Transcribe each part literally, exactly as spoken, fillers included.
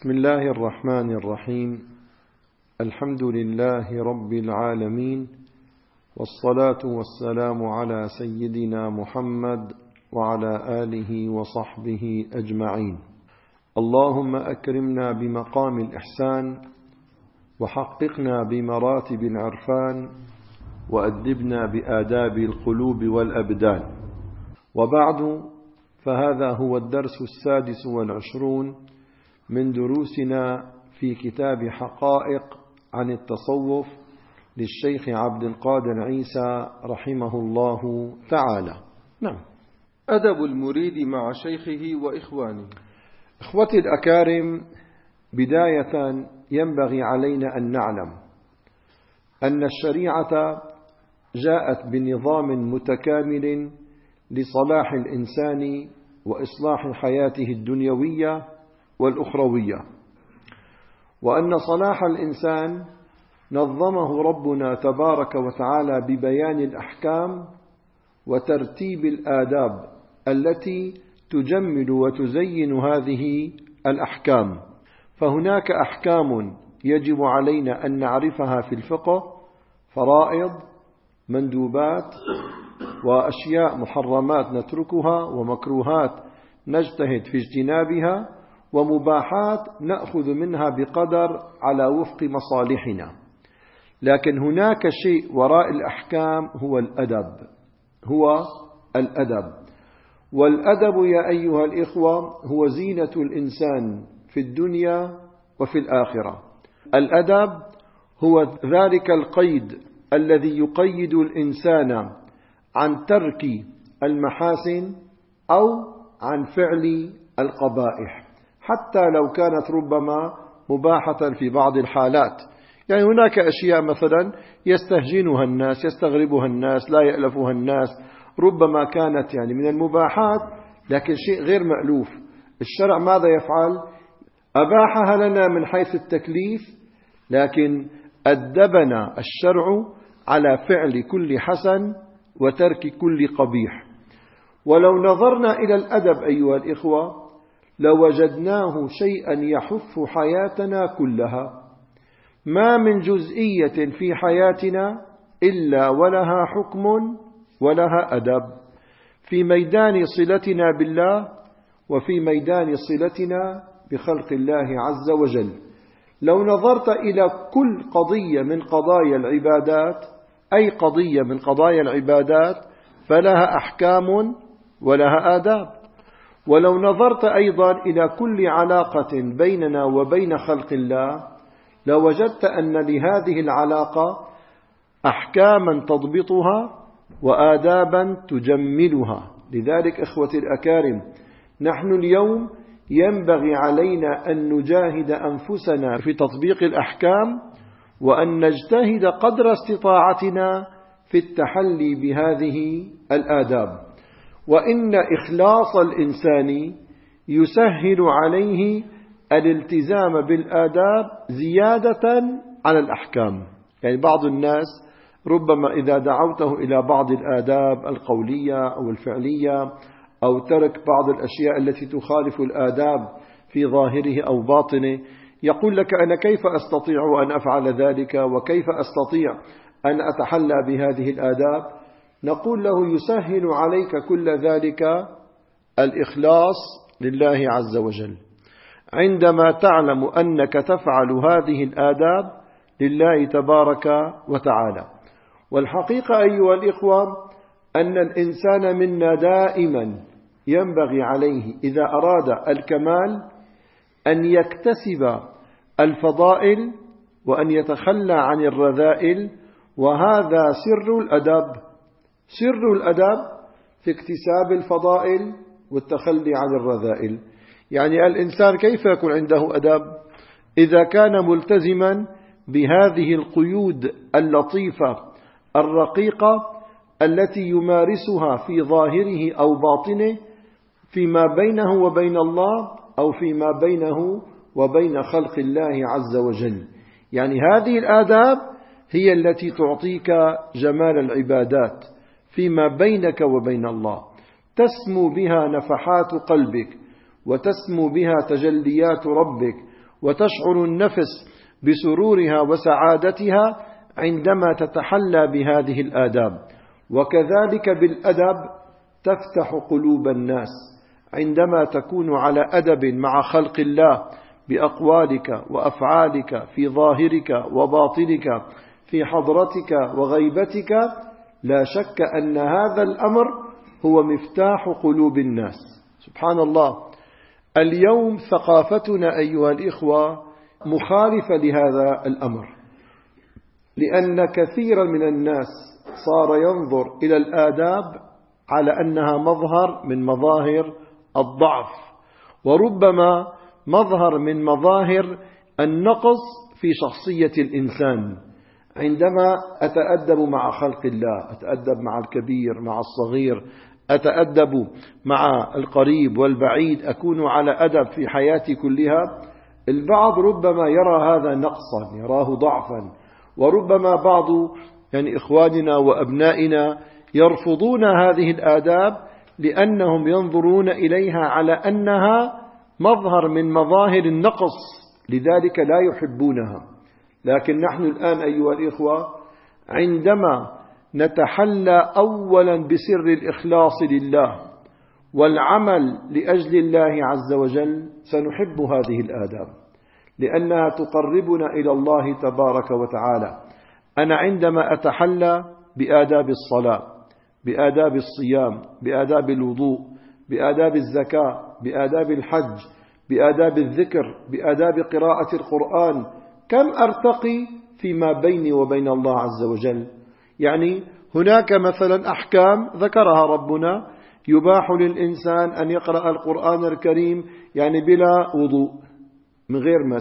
بسم الله الرحمن الرحيم. الحمد لله رب العالمين، والصلاة والسلام على سيدنا محمد وعلى آله وصحبه أجمعين. اللهم أكرمنا بمقام الإحسان، وحققنا بمراتب العرفان، وأدبنا بآداب القلوب والأبدان. وبعد، فهذا هو الدرس السادس والعشرون من دروسنا في كتاب حقائق عن التصوف للشيخ عبد القادر عيسى رحمه الله تعالى. نعم. أدب المريد مع شيخه وإخوانه. إخوتي الأكارم، بداية ينبغي علينا أن نعلم أن الشريعة جاءت بنظام متكامل لصلاح الإنسان وإصلاح حياته الدنيوية والأخروية، وأن صلاح الإنسان نظمه ربنا تبارك وتعالى ببيان الأحكام وترتيب الآداب التي تجمل وتزين هذه الأحكام. فهناك أحكام يجب علينا أن نعرفها في الفقه، فرائض، مندوبات، وأشياء محرمات نتركها، ومكروهات نجتهد في اجتنابها، ومباحات نأخذ منها بقدر على وفق مصالحنا. لكن هناك شيء وراء الأحكام، هو الأدب هو الأدب والأدب يا أيها الإخوة هو زينة الإنسان في الدنيا وفي الآخرة. الأدب هو ذلك القيد الذي يقيد الإنسان عن ترك المحاسن أو عن فعل القبائح، حتى لو كانت ربما مباحة في بعض الحالات. يعني هناك أشياء مثلا يستهجنها الناس، يستغربها الناس، لا يألفها الناس، ربما كانت يعني من المباحات، لكن شيء غير مألوف. الشرع ماذا يفعل؟ أباحها لنا من حيث التكليف، لكن أدبنا الشرع على فعل كل حسن وترك كل قبيح. ولو نظرنا إلى الأدب أيها الإخوة لوجدناه شيئا يحف حياتنا كلها. ما من جزئية في حياتنا إلا ولها حكم ولها أدب، في ميدان صلتنا بالله وفي ميدان صلتنا بخلق الله عز وجل. لو نظرت إلى كل قضية من قضايا العبادات، أي قضية من قضايا العبادات، فلها أحكام ولها آداب. ولو نظرت أيضا إلى كل علاقة بيننا وبين خلق الله لوجدت أن لهذه العلاقة أحكاما تضبطها وآدابا تجملها. لذلك إخوتي الأكارم، نحن اليوم ينبغي علينا أن نجاهد أنفسنا في تطبيق الأحكام، وأن نجتهد قدر استطاعتنا في التحلي بهذه الآداب. وإن إخلاص الإنسان يسهل عليه الالتزام بالآداب زيادة على الأحكام. يعني بعض الناس ربما إذا دعوته إلى بعض الآداب القولية أو الفعلية، أو ترك بعض الأشياء التي تخالف الآداب في ظاهره أو باطنه، يقول لك: أنا كيف أستطيع أن أفعل ذلك؟ وكيف أستطيع أن أتحلى بهذه الآداب؟ نقول له: يسهل عليك كل ذلك الإخلاص لله عز وجل. عندما تعلم أنك تفعل هذه الآداب لله تبارك وتعالى. والحقيقة أيها الإخوة أن الإنسان منا دائما ينبغي عليه إذا أراد الكمال أن يكتسب الفضائل وأن يتخلى عن الرذائل، وهذا سر الأدب. سر الأدب في اكتساب الفضائل والتخلي عن الرذائل. يعني الإنسان كيف يكون عنده أدب؟ إذا كان ملتزما بهذه القيود اللطيفة الرقيقة التي يمارسها في ظاهره أو باطنه، فيما بينه وبين الله أو فيما بينه وبين خلق الله عز وجل. يعني هذه الآداب هي التي تعطيك جمال العبادات فيما بينك وبين الله، تسمو بها نفحات قلبك، وتسمو بها تجليات ربك، وتشعر النفس بسرورها وسعادتها عندما تتحلى بهذه الآداب. وكذلك بالأدب تفتح قلوب الناس، عندما تكون على أدب مع خلق الله بأقوالك وأفعالك في ظاهرك وباطنك في حضرتك وغيبتك، لا شك أن هذا الأمر هو مفتاح قلوب الناس. سبحان الله، اليوم ثقافتنا أيها الإخوة مخالفة لهذا الأمر، لأن كثيرا من الناس صار ينظر إلى الآداب على أنها مظهر من مظاهر الضعف، وربما مظهر من مظاهر النقص في شخصية الإنسان. عندما أتأدب مع خلق الله، أتأدب مع الكبير مع الصغير، أتأدب مع القريب والبعيد، أكون على أدب في حياتي كلها، البعض ربما يرى هذا نقصا، يراه ضعفا، وربما بعض يعني إخواننا وأبنائنا يرفضون هذه الآداب لأنهم ينظرون إليها على أنها مظهر من مظاهر النقص، لذلك لا يحبونها. لكن نحن الآن أيها الإخوة عندما نتحلى أولا بسر الإخلاص لله والعمل لأجل الله عز وجل سنحب هذه الآداب، لأنها تقربنا إلى الله تبارك وتعالى. أنا عندما أتحلى بآداب الصلاة، بآداب الصيام، بآداب الوضوء، بآداب الزكاة، بآداب الحج، بآداب الذكر، بآداب قراءة القرآن، كم أرتقي فيما بيني وبين الله عز وجل. يعني هناك مثلا أحكام ذكرها ربنا، يباح للإنسان أن يقرأ القرآن الكريم يعني بلا وضوء من غير مس،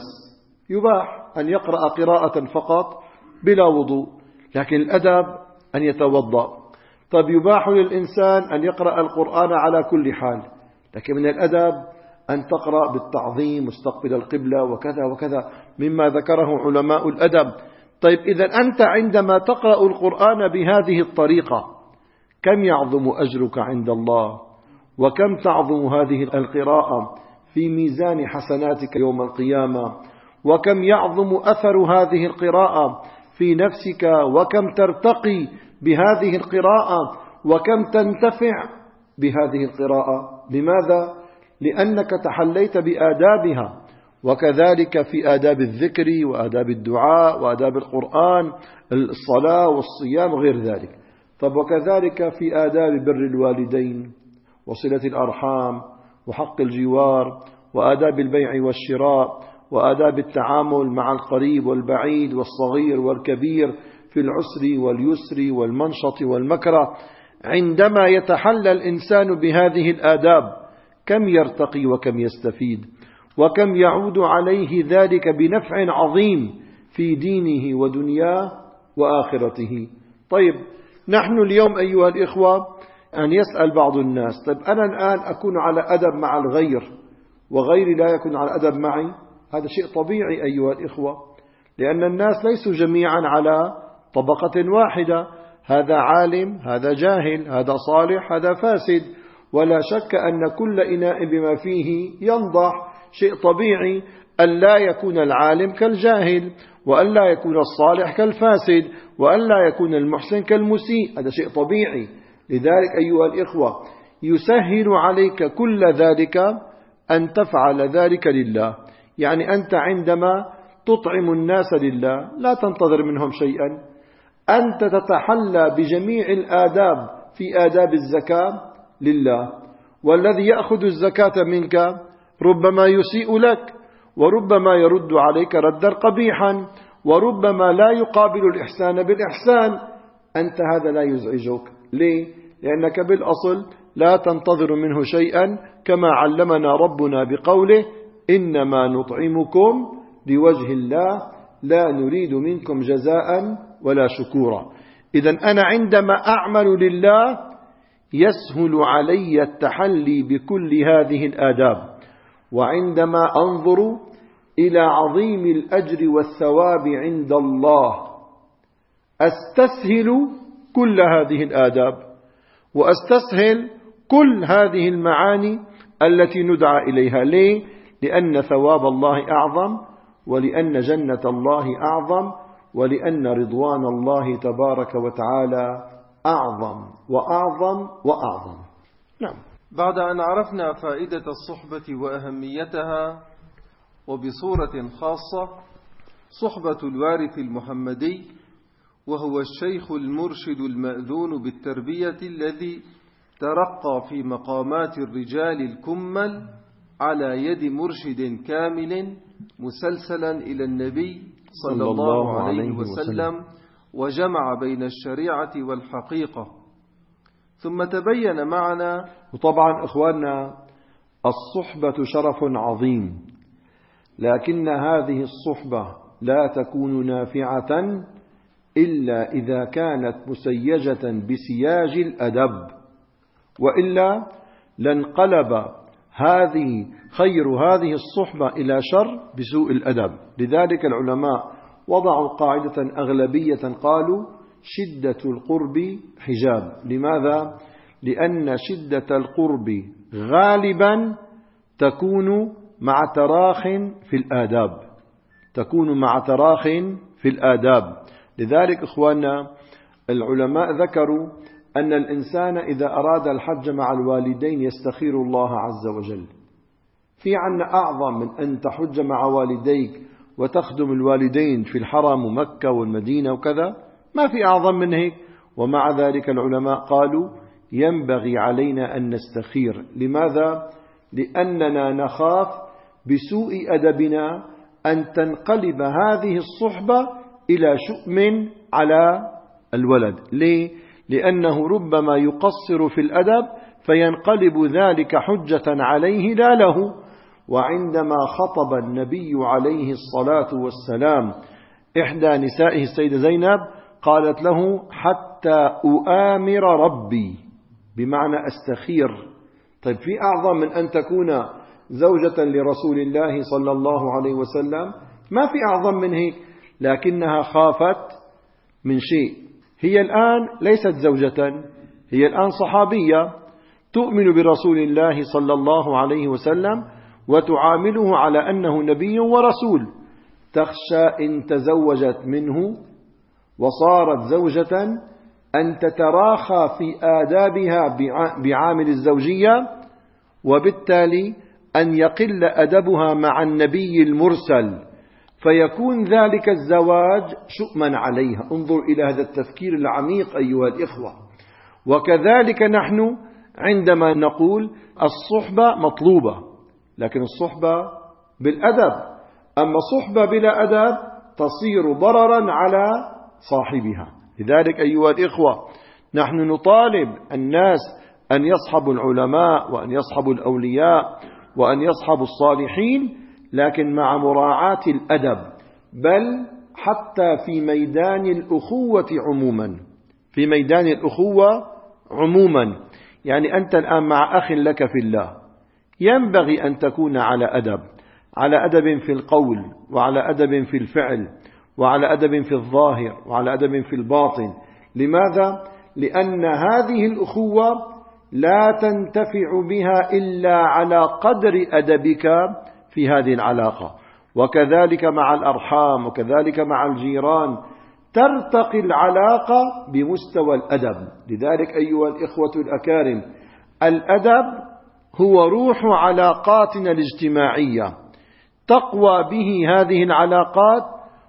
يباح أن يقرأ قراءة فقط بلا وضوء، لكن الأدب أن يتوضأ. طب يباح للإنسان أن يقرأ القرآن على كل حال، لكن من الأدب أن تقرأ بالتعظيم مستقبل القبلة وكذا وكذا مما ذكره علماء الأدب. طيب إذا أنت عندما تقرأ القرآن بهذه الطريقة كم يعظم أجرك عند الله، وكم تعظم هذه القراءة في ميزان حسناتك يوم القيامة، وكم يعظم أثر هذه القراءة في نفسك، وكم ترتقي بهذه القراءة، وكم تنتفع بهذه القراءة. لماذا؟ لأنك تحليت بآدابها. وكذلك في آداب الذكر وآداب الدعاء وآداب القرآن، الصلاة والصيام وغير ذلك. طب وكذلك في آداب بر الوالدين وصلة الأرحام وحق الجوار وآداب البيع والشراء وآداب التعامل مع القريب والبعيد والصغير والكبير في العسر واليسر والمنشط والمكره. عندما يتحلى الإنسان بهذه الآداب كم يرتقي وكم يستفيد، وكم يعود عليه ذلك بنفع عظيم في دينه ودنياه وآخرته. طيب نحن اليوم أيها الإخوة أن يسأل بعض الناس، طيب أنا الآن أكون على أدب مع الغير وغيري لا يكون على أدب معي، هذا شيء طبيعي أيها الإخوة، لأن الناس ليسوا جميعا على طبقة واحدة، هذا عالم، هذا جاهل، هذا صالح، هذا فاسد، ولا شك أن كل إناء بما فيه ينضح. شيء طبيعي أن لا يكون العالم كالجاهل، وأن لا يكون الصالح كالفاسد، وأن لا يكون المحسن كالمسيء، هذا شيء طبيعي. لذلك أيها الإخوة يسهل عليك كل ذلك أن تفعل ذلك لله. يعني أنت عندما تطعم الناس لله لا تنتظر منهم شيئا، أنت تتحلى بجميع الآداب في آداب الزكاة لله، والذي يأخذ الزكاة منك ربما يسيء لك، وربما يرد عليك ردا قبيحا، وربما لا يقابل الإحسان بالإحسان. أنت هذا لا يزعجك. ليه؟ لأنك بالأصل لا تنتظر منه شيئا، كما علمنا ربنا بقوله إنما نطعمكم لوجه الله لا نريد منكم جزاء ولا شكورا. إذن أنا عندما أعمل لله يسهل علي التحلي بكل هذه الآداب، وعندما أنظر إلى عظيم الأجر والثواب عند الله أستسهل كل هذه الآداب، وأستسهل كل هذه المعاني التي ندعى إليها. ليه؟ لأن ثواب الله أعظم ولأن جنة الله أعظم، ولأن رضوان الله تبارك وتعالى أعظم وأعظم وأعظم. نعم. بعد أن عرفنا فائدة الصحبة وأهميتها، وبصورة خاصة صحبة الوارث المحمدي، وهو الشيخ المرشد المأذون بالتربية الذي ترقى في مقامات الرجال الكمل على يد مرشد كامل مسلسلا إلى النبي صلى الله عليه وسلم، وجمع بين الشريعة والحقيقة. ثم تبين معنا، وطبعا إخواننا الصحبة شرف عظيم، لكن هذه الصحبة لا تكون نافعة إلا إذا كانت مسيجة بسياج الأدب، وإلا لانقلب هذه خير هذه الصحبة إلى شر بسوء الأدب. لذلك العلماء وضعوا قاعدة أغلبية قالوا شدة القرب حجاب. لماذا؟ لأن شدة القرب غالبا تكون مع تراخ في الآداب، تكون مع تراخ في الآداب. لذلك إخواننا العلماء ذكروا أن الإنسان إذا أراد الحج مع الوالدين يستخير الله عز وجل. في عنا أعظم من أن تحج مع والديك وتخدم الوالدين في الحرم مكة والمدينة وكذا، ما في أعظم من هيك. ومع ذلك العلماء قالوا ينبغي علينا أن نستخير. لماذا؟ لأننا نخاف بسوء أدبنا أن تنقلب هذه الصحبة إلى شؤم على الولد. ليه؟ لأنه ربما يقصر في الأدب فينقلب ذلك حجة عليه لا له. وعندما خطب النبي عليه الصلاة والسلام إحدى نسائه السيدة زينب قالت له حتى أؤامر ربي، بمعنى أستخير. طيب في أعظم من أن تكون زوجة لرسول الله صلى الله عليه وسلم؟ ما في أعظم من هيك. لكنها خافت من شيء، هي الآن ليست زوجة، هي الآن صحابية تؤمن برسول الله صلى الله عليه وسلم وتعامله على أنه نبي ورسول. تخشى إن تزوجت منه وصارت زوجة أن تتراخى في آدابها بعامل الزوجية، وبالتالي أن يقل أدبها مع النبي المرسل، فيكون ذلك الزواج شؤما عليها. انظر إلى هذا التفكير العميق أيها الإخوة. وكذلك نحن عندما نقول الصحبة مطلوبة، لكن الصحبة بالأدب. أما صحبة بلا أدب تصير ضررا على صاحبها. لذلك أيها الإخوة نحن نطالب الناس أن يصحبوا العلماء وأن يصحبوا الأولياء وأن يصحبوا الصالحين، لكن مع مراعاة الأدب، بل حتى في ميدان الأخوة عموما، في ميدان الأخوة عموما. يعني أنت الآن مع أخ لك في الله ينبغي أن تكون على أدب، على أدب في القول وعلى أدب في الفعل وعلى أدب في الظاهر وعلى أدب في الباطن. لماذا؟ لأن هذه الأخوة لا تنتفع بها إلا على قدر أدبك في هذه العلاقة. وكذلك مع الأرحام وكذلك مع الجيران ترتقي العلاقة بمستوى الأدب. لذلك أيها الإخوة الأكارم الأدب هو روح علاقاتنا الاجتماعية، تقوى به هذه العلاقات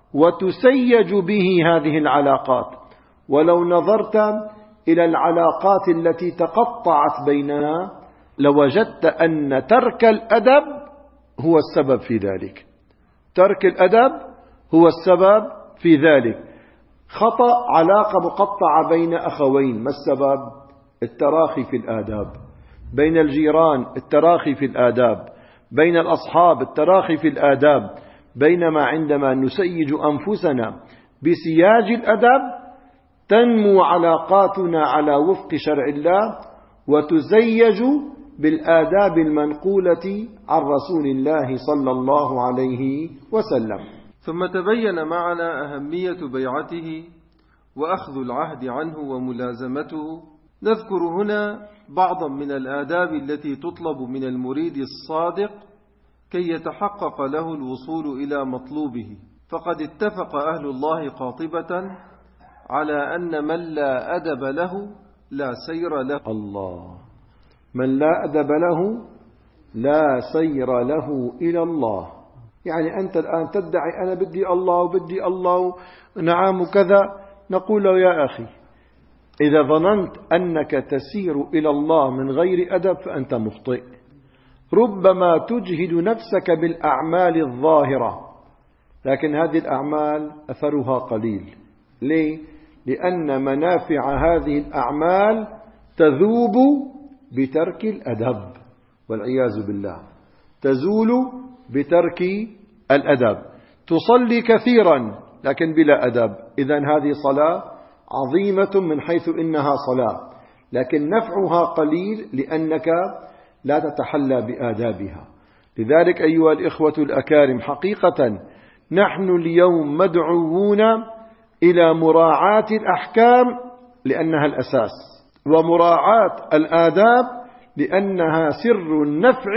وتسيج به هذه العلاقات. ولو نظرت إلى العلاقات التي تقطعت بيننا لوجدت أن ترك الأدب هو السبب في ذلك. ترك الأدب هو السبب في ذلك. خطأ علاقة مقطعة بين أخوين، ما السبب؟ التراخي في الآداب. بين الجيران التراخي في الآداب، بين الأصحاب التراخي في الآداب. بينما عندما نسيج أنفسنا بسياج الأدب تنمو علاقاتنا على وفق شرع الله وتزيج بالآداب المنقولة عن رسول الله صلى الله عليه وسلم. ثم تبين معنا أهمية بيعته وأخذ العهد عنه وملازمته. نذكر هنا بعضا من الآداب التي تطلب من المريد الصادق كي يتحقق له الوصول إلى مطلوبه. فقد اتفق أهل الله قاطبة على أن من لا أدب له لا سير له. الله، من لا أدب له لا سير له إلى الله. يعني أنت الآن تدعي أنا بدي الله وبدي الله نعم وكذا، نقول له يا أخي إذا ظننت أنك تسير إلى الله من غير أدب فأنت مخطئ. ربما تجهد نفسك بالأعمال الظاهرة، لكن هذه الأعمال أثرها قليل. ليه؟ لأن منافع هذه الأعمال تذوب بترك الأدب، والعياذ بالله، تزول بترك الأدب. تصلي كثيرا لكن بلا أدب، إذن هذه صلاة عظيمة من حيث إنها صلاة، لكن نفعها قليل لأنك لا تتحلى بآدابها. لذلك أيها الإخوة الأكارم، حقيقة نحن اليوم مدعوون إلى مراعاة الأحكام لأنها الأساس، ومراعاة الآداب لأنها سر النفع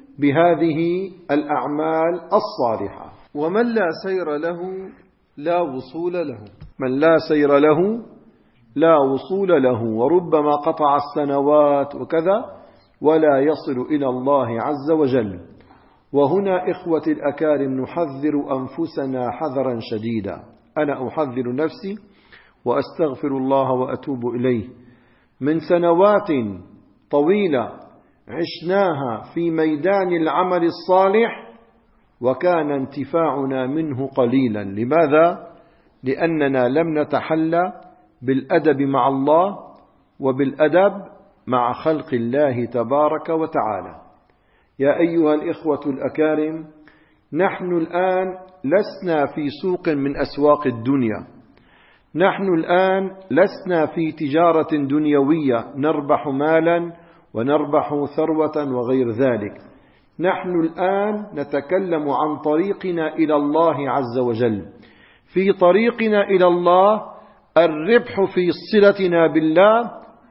بهذه الأعمال الصالحة. ومن لا سير له لا وصول له، من لا سير له لا وصول له، وربما قطع السنوات وكذا ولا يصل إلى الله عز وجل. وهنا إخوتي الأكارم نحذر أنفسنا حذرا شديدا. أنا أحذر نفسي وأستغفر الله وأتوب إليه. من سنوات طويلة عشناها في ميدان العمل الصالح وكان انتفاعنا منه قليلا. لماذا؟ لأننا لم نتحلى بالأدب مع الله وبالأدب مع خلق الله تبارك وتعالى. يا أيها الإخوة الأكارم، نحن الآن لسنا في سوق من أسواق الدنيا، نحن الآن لسنا في تجارة دنيوية نربح مالا ونربح ثروة وغير ذلك. نحن الآن نتكلم عن طريقنا إلى الله عز وجل. في طريقنا إلى الله الربح في صلتنا بالله،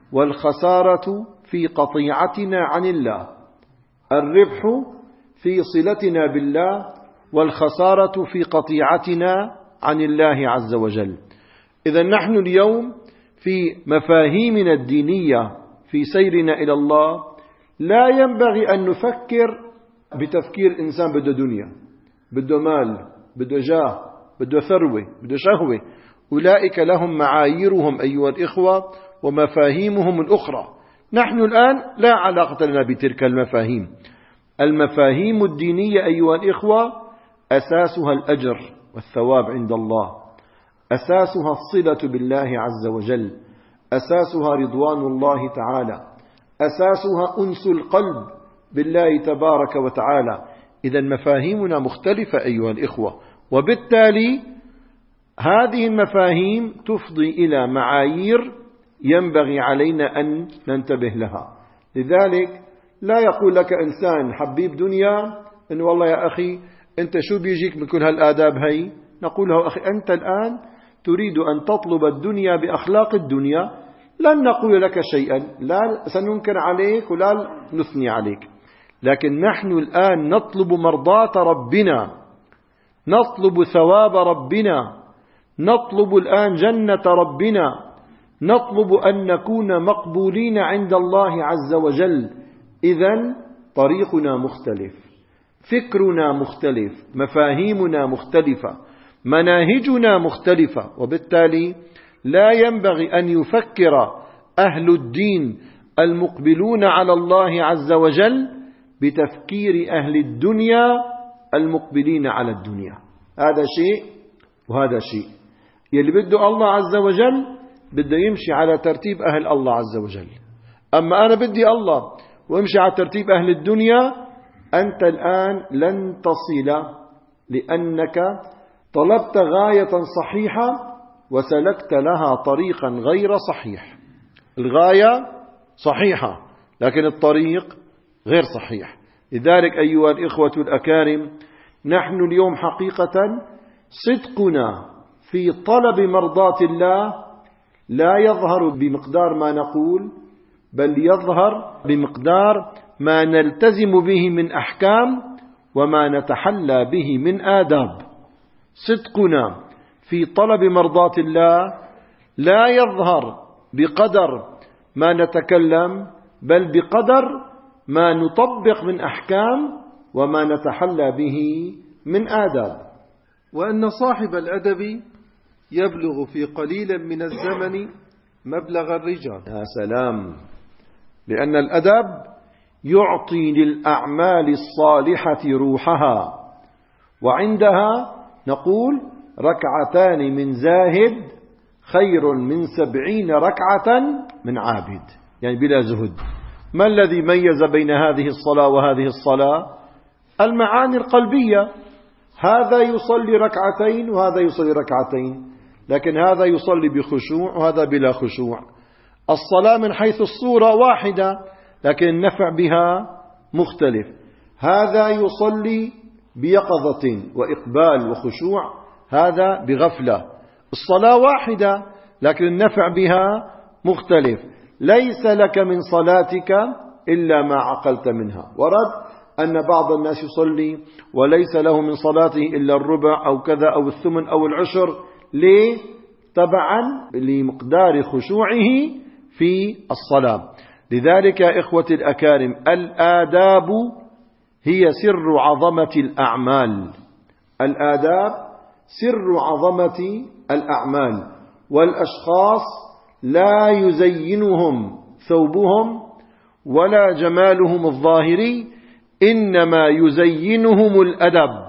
والخسارة في قطيعتنا عن الله. الربح في صلتنا بالله، والخسارة في قطيعتنا عن الله عز وجل. إذا نحن اليوم في مفاهيمنا الدينية في سيرنا إلى الله لا ينبغي أن نفكر بتفكير إنسان بده دنيا، بده مال، بده جاه، بده ثروة، بده شهوة. أولئك لهم معاييرهم أيها الإخوة ومفاهيمهم الأخرى. نحن الآن لا علاقة لنا بتلك المفاهيم. المفاهيم الدينية أيها الإخوة أساسها الأجر والثواب عند الله، أساسها الصلة بالله عز وجل، أساسها رضوان الله تعالى، أساسها أنس القلب بالله تبارك وتعالى. إذا مفاهيمنا مختلفة أيها الإخوة، وبالتالي هذه المفاهيم تفضي إلى معايير ينبغي علينا أن ننتبه لها. لذلك لا يقول لك إنسان حبيب دنيا إن والله يا أخي أنت شو بيجيك من كل هالآداب هاي؟ نقول له أخي أنت الآن تريد أن تطلب الدنيا بأخلاق الدنيا، لن نقول لك شيئا، لا سننكر عليك ولا نثني عليك، لكن نحن الآن نطلب مرضاة ربنا، نطلب ثواب ربنا، نطلب الآن جنة ربنا، نطلب أن نكون مقبولين عند الله عز وجل. إذن طريقنا مختلف، فكرنا مختلف، مفاهيمنا مختلفة، مناهجنا مختلفة، وبالتالي لا ينبغي أن يفكر أهل الدين المقبلون على الله عز وجل بتفكير أهل الدنيا المقبلين على الدنيا. هذا شيء وهذا شيء. يلي بده الله عز وجل بده يمشي على ترتيب أهل الله عز وجل. أما أنا بدي الله وامشي على ترتيب أهل الدنيا، أنت الآن لن تصل، لأنك طلبت غاية صحيحة وسلكت لها طريقا غير صحيح. الغاية صحيحة لكن الطريق غير صحيح. لذلك أيها الإخوة الأكارم، نحن اليوم حقيقة صدقنا في طلب مرضاة الله لا يظهر بمقدار ما نقول، بل يظهر بمقدار ما نلتزم به من أحكام وما نتحلى به من آداب. صدقنا في طلب مرضاة الله لا يظهر بقدر ما نتكلم، بل بقدر ما نطبق من أحكام وما نتحلى به من آداب. وأن صاحب الأدب يبلغ في قليل من الزمن مبلغ الرجال. يا سلام، لأن الأدب يعطي للأعمال الصالحة روحها، وعندها نقول ركعتان من زاهد خير من سبعين ركعة من عابد، يعني بلا زهد. ما الذي ميز بين هذه الصلاة وهذه الصلاة؟ المعاني القلبية. هذا يصلي ركعتين وهذا يصلي ركعتين، لكن هذا يصلي بخشوع وهذا بلا خشوع. الصلاة من حيث الصورة واحدة، لكن النفع بها مختلف. هذا يصلي بيقظة وإقبال وخشوع، هذا بغفلة. الصلاة واحدة، لكن النفع بها مختلف. ليس لك من صلاتك إلا ما عقلت منها. ورد أن بعض الناس يصلي وليس له من صلاته إلا الربع أو كذا أو الثمن أو العشر. ليه؟ تبعا لمقدار خشوعه في الصلاة. لذلك يا إخوتي الأكارم، الآداب هي سر عظمة الأعمال. الآداب سر عظمة الأعمال، والأشخاص لا يزينهم ثوبهم ولا جمالهم الظاهري، إنما يزينهم الأدب.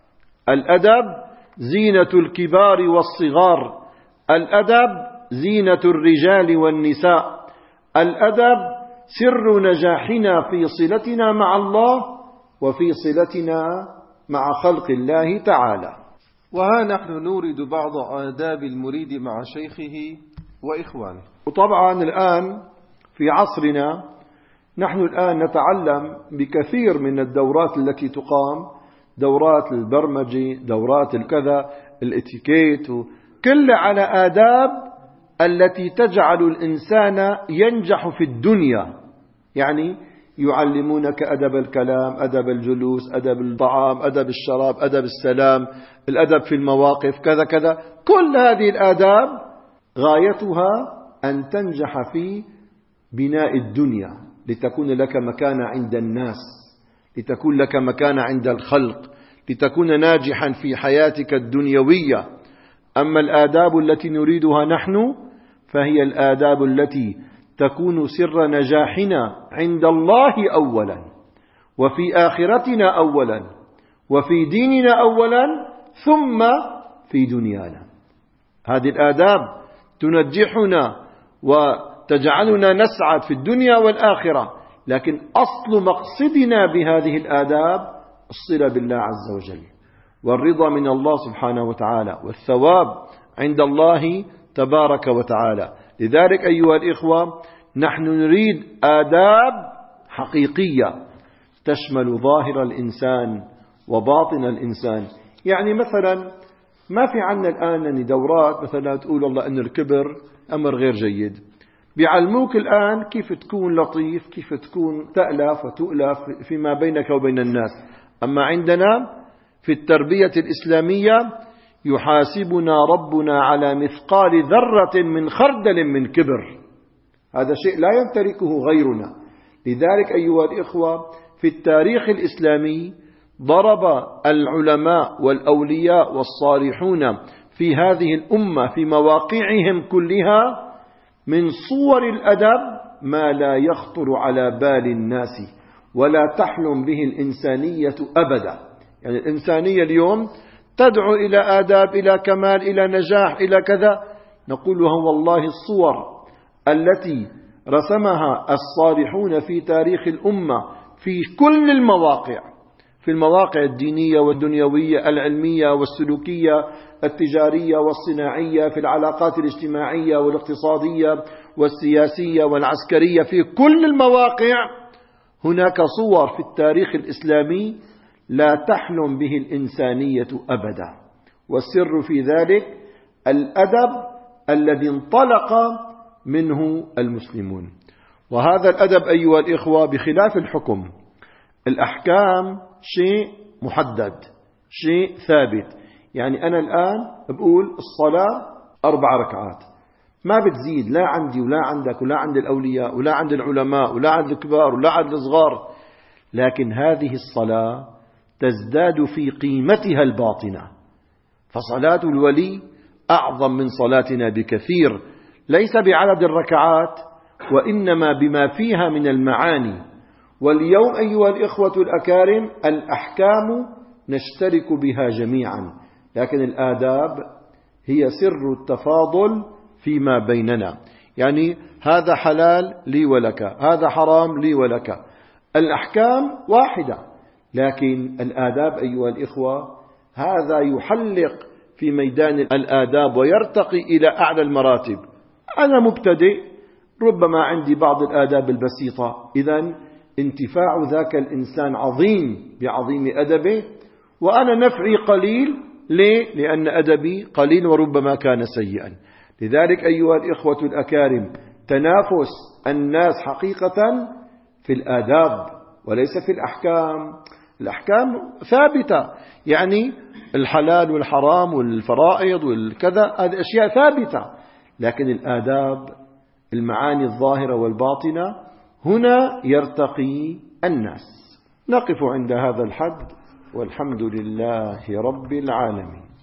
الأدب زينة الكبار والصغار، الأدب زينة الرجال والنساء، الأدب سر نجاحنا في صلتنا مع الله وفي صلتنا مع خلق الله تعالى. وها نحن نورد بعض آداب المريد مع شيخه وإخوانه. وطبعا الآن في عصرنا نحن الآن نتعلم بكثير من الدورات التي تقام، دورات البرمجة، دورات الكذا، الاتيكيت، كل على آداب التي تجعل الإنسان ينجح في الدنيا. يعني يعلمونك أدب الكلام، أدب الجلوس، أدب الطعام، أدب الشراب، أدب السلام، الأدب في المواقف، كذا كذا. كل هذه الآداب غايتها أن تنجح في بناء الدنيا، لتكون لك مكانة عند الناس، لتكون لك مكانة عند الخلق، لتكون ناجحا في حياتك الدنيوية. أما الآداب التي نريدها نحن فهي الآداب التي تكون سر نجاحنا عند الله أولا، وفي آخرتنا أولا، وفي ديننا أولا، ثم في دنيانا. هذه الآداب تنجحنا وتجعلنا نسعد في الدنيا والآخرة، لكن أصل مقصدنا بهذه الآداب الصلة بالله عز وجل، والرضا من الله سبحانه وتعالى، والثواب عند الله تبارك وتعالى. لذلك أيها الإخوة، نحن نريد آداب حقيقية تشمل ظاهر الإنسان وباطن الإنسان. يعني مثلا ما في عنا الآن دورات مثلا تقول الله أن الكبر أمر غير جيد، بيعلموك الآن كيف تكون لطيف، كيف تكون تألف وتؤلف فيما بينك وبين الناس. أما عندنا في التربية الإسلامية يحاسبنا ربنا على مثقال ذرة من خردل من كبر. هذا شيء لا يمتلكه غيرنا. لذلك أيها الإخوة، في التاريخ الإسلامي ضرب العلماء والأولياء والصالحون في هذه الأمة في مواقعهم كلها من صور الأدب ما لا يخطر على بال الناس ولا تحلم به الإنسانية أبدا. يعني الإنسانية اليوم تدعو إلى آداب، إلى كمال، إلى نجاح، إلى كذا. نقول هو والله الصور التي رسمها الصالحون في تاريخ الأمة في كل المواقع، في المواقع الدينية والدنيوية، العلمية والسلوكية، التجارية والصناعية، في العلاقات الاجتماعية والاقتصادية والسياسية والعسكرية، في كل المواقع هناك صور في التاريخ الإسلامي لا تحلم به الإنسانية أبدا. والسر في ذلك الأدب الذي انطلق منه المسلمون. وهذا الأدب أيها الإخوة بخلاف الحكم. الأحكام شيء محدد، شيء ثابت. يعني أنا الآن بقول الصلاة أربع ركعات، ما بتزيد لا عندي ولا عندك ولا عند الأولياء ولا عند العلماء ولا عند الكبار ولا عند الصغار، لكن هذه الصلاة تزداد في قيمتها الباطنة. فصلاة الولي أعظم من صلاتنا بكثير، ليس بعدد الركعات وإنما بما فيها من المعاني. واليوم أيها الإخوة الأكارم الأحكام نشترك بها جميعا، لكن الآداب هي سر التفاضل فيما بيننا. يعني هذا حلال لي ولك، هذا حرام لي ولك، الأحكام واحدة، لكن الآداب أيها الإخوة هذا يحلق في ميدان الآداب ويرتقي إلى أعلى المراتب. أنا مبتدئ ربما عندي بعض الآداب البسيطة، إذن انتفاع ذاك الإنسان عظيم بعظيم أدبه، وأنا نفعي قليل. ليه؟ لأن أدبي قليل وربما كان سيئا. لذلك أيها الإخوة الأكارم تنافس الناس حقيقة في الآداب وليس في الأحكام. الأحكام ثابتة، يعني الحلال والحرام والفرائض والكذا هذه أشياء ثابتة، لكن الآداب المعاني الظاهرة والباطنة هنا يرتقي الناس. نقف عند هذا الحد، والحمد لله رب العالمين.